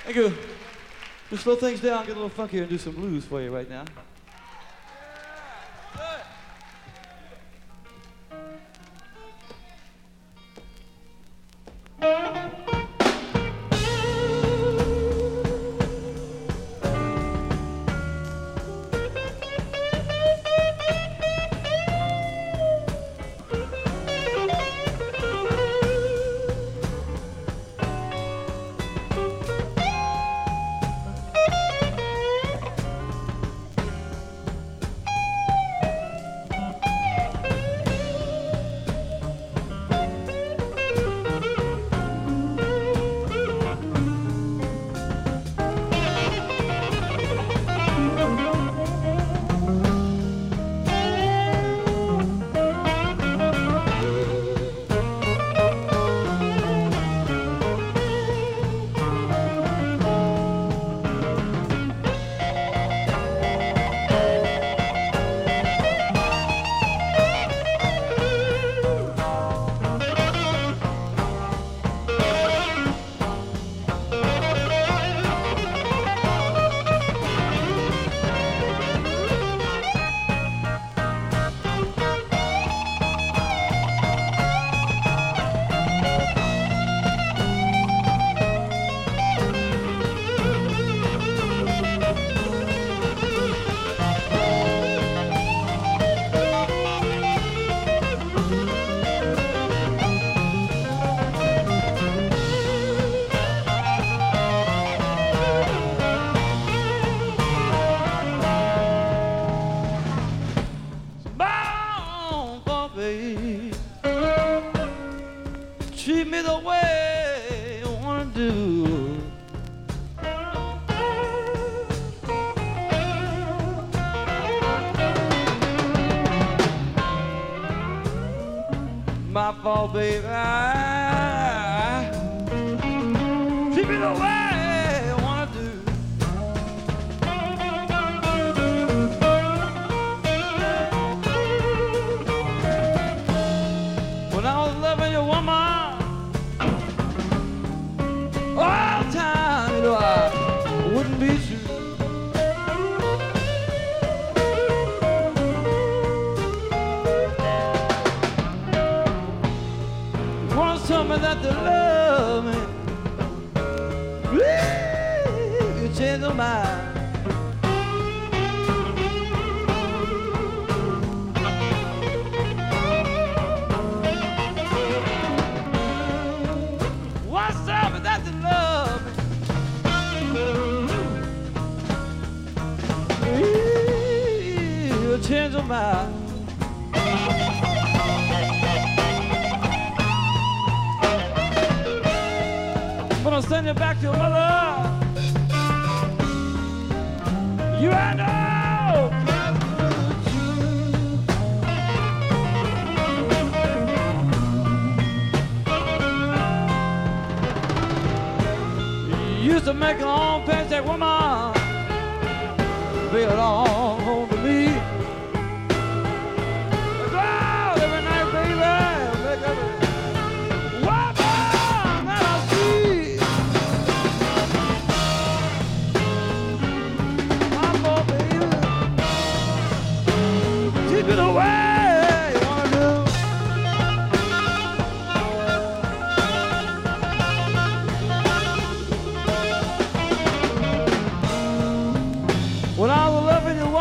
Thank you. To slow things down, get a little funkier and do some blues for you right now. Treat me the way you wanna do. My fault, baby. Treat me the way you wanna do. When I was loving your woman, all the time, you know, I wouldn't be true. You once told me that to love me, you changed your mind. Change your mind. I'm gonna send you back to your mother. You and I you used to make your own paycheck, woman. Belong home to me. When I was loving you,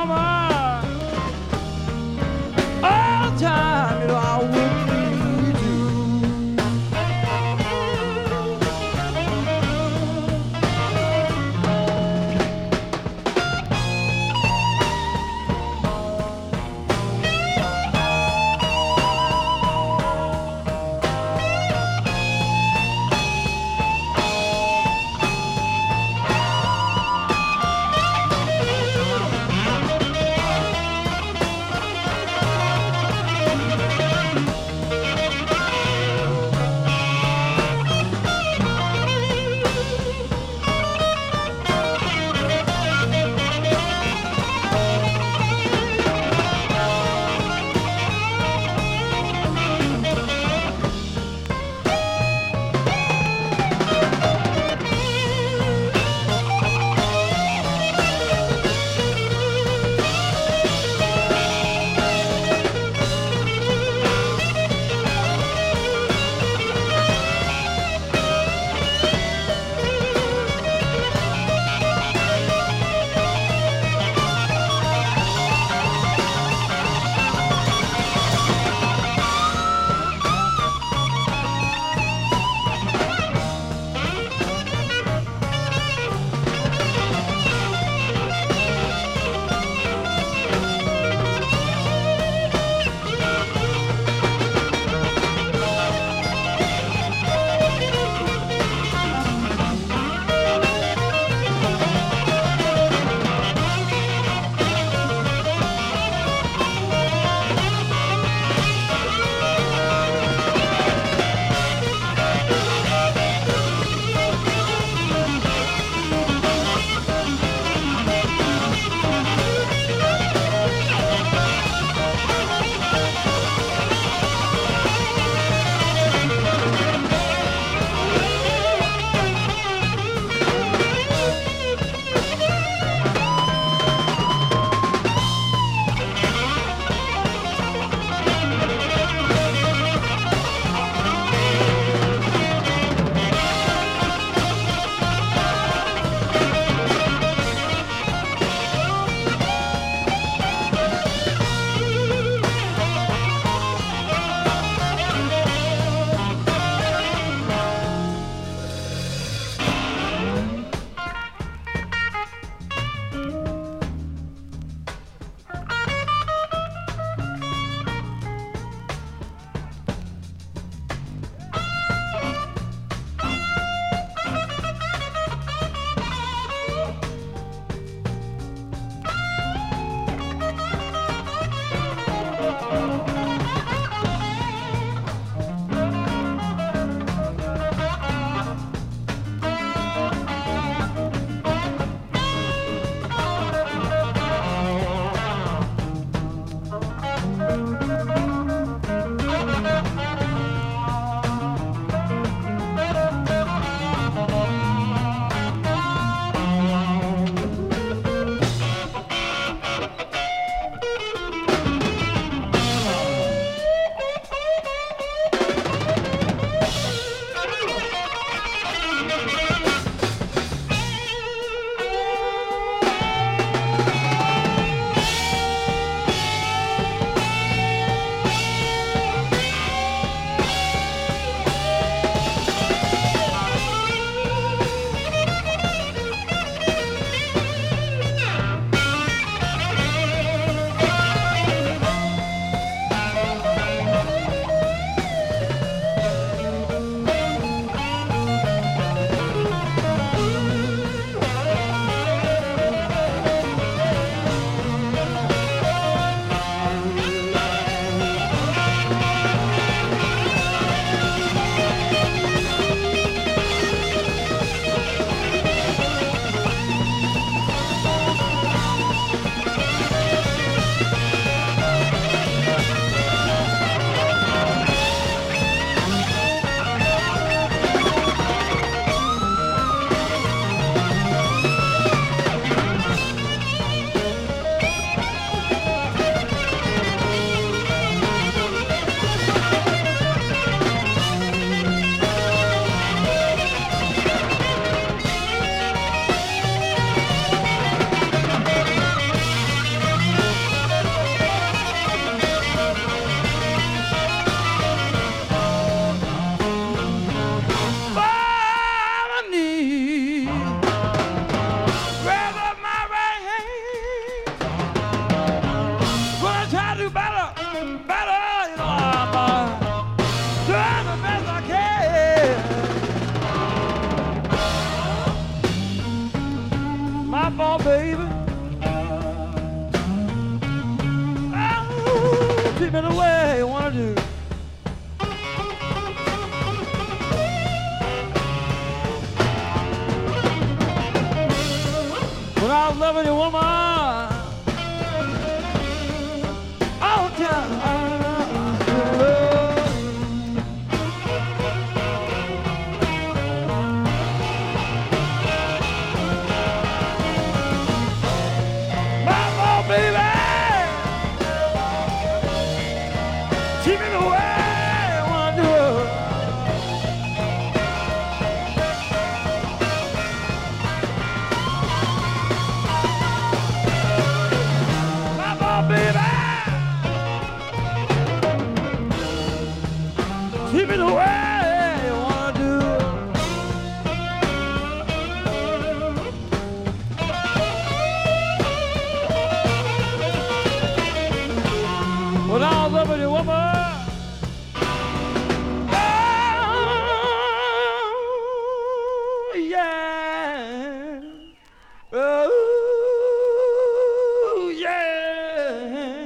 me the way you wanna do. When I was loving you, woman, all the time. Baby, keep me the way I wanna do. Mama, baby, keep me the way you wanna do. When I was loving you, woman, oh, yeah, oh, yeah,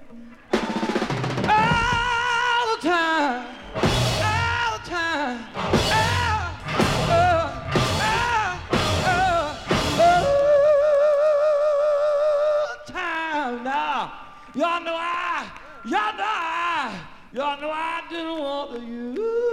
all the time, all the time, all the time now. Y'all know I didn't want you.